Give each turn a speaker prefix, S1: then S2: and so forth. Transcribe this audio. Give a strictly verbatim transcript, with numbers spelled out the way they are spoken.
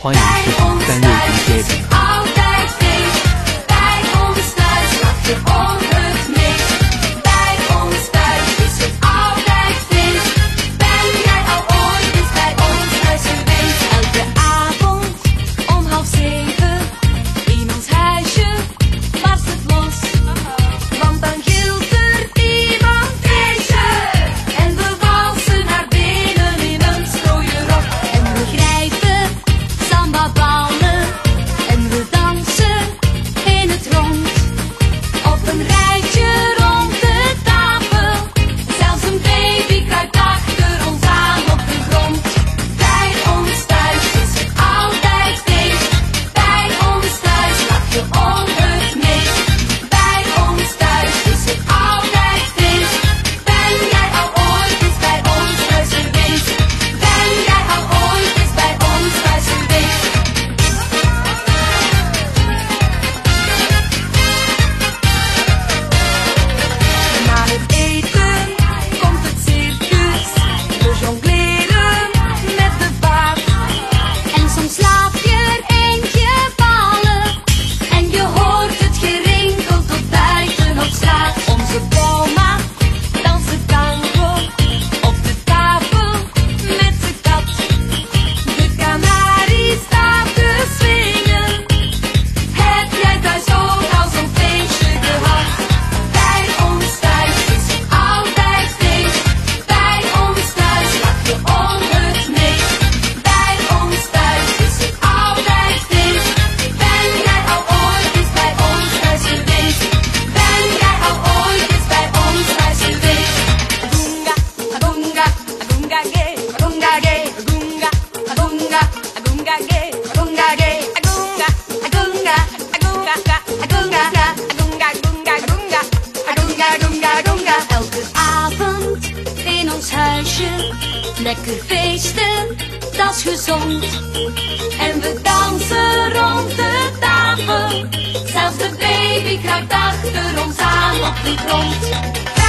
S1: 欢迎收听三六零电台。
S2: Altijd feest, bij ons thuis lacht je om het meest. Bij ons thuis is het altijd feest. Ben jij al ooit eens bij ons thuis geweest? Elke avond om half zeven in ons huisje barst het los. Want dan gilt er iemand feestje. En we walsen naar binnen in een strooien rok. En we grijpen sambaballen en we dansen in het rond. Op een rijtje rond de tafel. Zelfs een baby kruipt achter ons aan op de grond. Bij ons thuis is het altijd feest. Bij ons thuis lach je om het meest. Bij ons thuis is het altijd feest. Ben jij al ooit eens bij ons thuis geweest? Ben jij al ooit eens bij ons thuis geweest? Na het eten komt het circus. We jongleren met de vaart. En soms slaap je er eentje vallen. En je hoort het gerinkel tot buiten op straat. Onze Boma dansen tango op de tafel met z'n kat. De kanarie staat te swingen. Heb jij thuis ook al zo'n feestje gehad? Bij ons thuis is het altijd feest. Bij ons thuis lach je om het meest. Bij ons thuis is het altijd feest. Ben jij al ooit eens bij ons thuis geweest? Ben jij al ooit eens bij ons thuis geweest? Agunga, agunga, agunga ge, agunga ge, agunga, agunga, agunga ge, agunga ge, agunga, agunga, agunga, agunga, agunga, agunga, agunga, agunga, agunga, agunga. Elke avond in ons huisje, lekker feesten, dat is gezond. En we dansen rond de tafel, zelfs de baby kruipt achter ons aan op de grond.